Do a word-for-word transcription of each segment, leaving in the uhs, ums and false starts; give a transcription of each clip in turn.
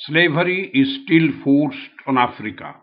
Slavery is still forced on Africa.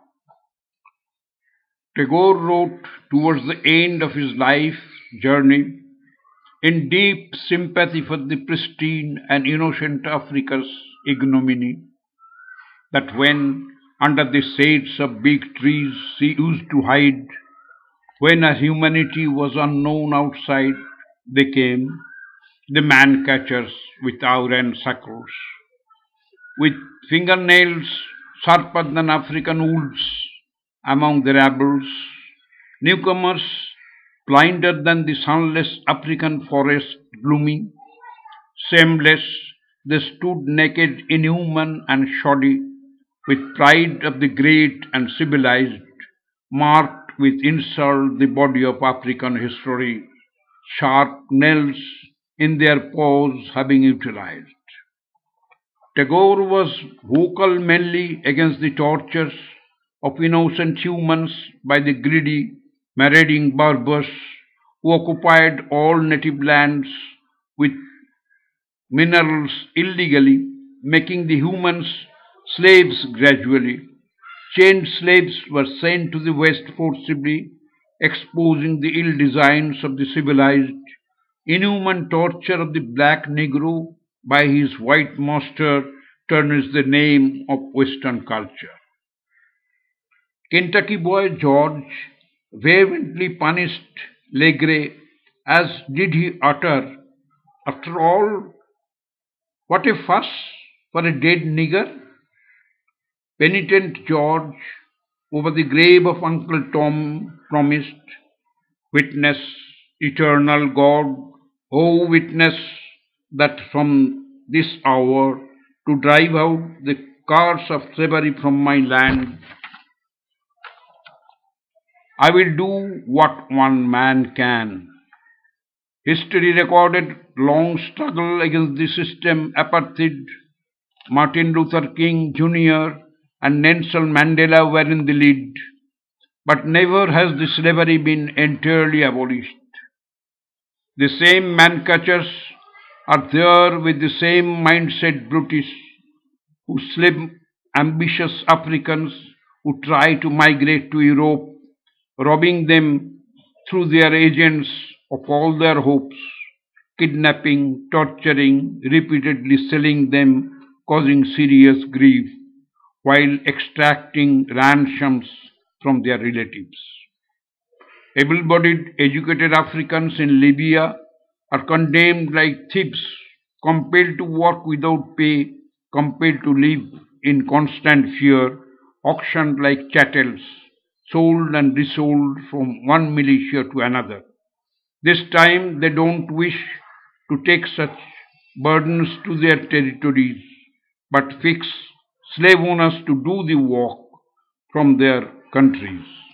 Tagore wrote towards the end of his life journey in deep sympathy for the pristine and innocent Africa's ignominy, that when under the shades of big trees she used to hide, when her humanity was unknown outside, they came, the man catchers with iron shackles, with fingernails sharper than African wolves among the rebels, newcomers blinder than the sunless African forest gloomy, shameless, they stood naked, inhuman and shoddy, with pride of the great and civilized, marked with insult the body of African history, sharp nails in their paws having utilized. Tagore was vocal mainly against the tortures of innocent humans by the greedy, marauding Berbers who occupied all native lands with minerals illegally, making the humans slaves gradually. Chained slaves were sent to the West forcibly, exposing the ill designs of the civilized, inhuman torture of the black Negro by his white master tarnished the name of Western culture. Kentucky boy George vehemently punished Legree, as did he utter, after all, what a fuss for a dead nigger? Penitent George over the grave of Uncle Tom promised, witness, eternal God, oh witness that from this hour to drive out the curse of slavery from my land, I will do what one man can. History recorded long struggle against the system apartheid. Martin Luther King Junior and Nelson Mandela were in the lead, but never has the slavery been entirely abolished. The same man-catchers are there with the same mindset brutish who slave ambitious Africans who try to migrate to Europe, robbing them through their agents of all their hopes, kidnapping, torturing, repeatedly selling them, causing serious grief, while extracting ransoms from their relatives. Able bodied, educated Africans in Libya are condemned like thieves, compelled to work without pay, compelled to live in constant fear, auctioned like chattels, sold and resold from one militia to another. This time they don't wish to take such burdens to their territories, but fix slave owners to do the work from their countries.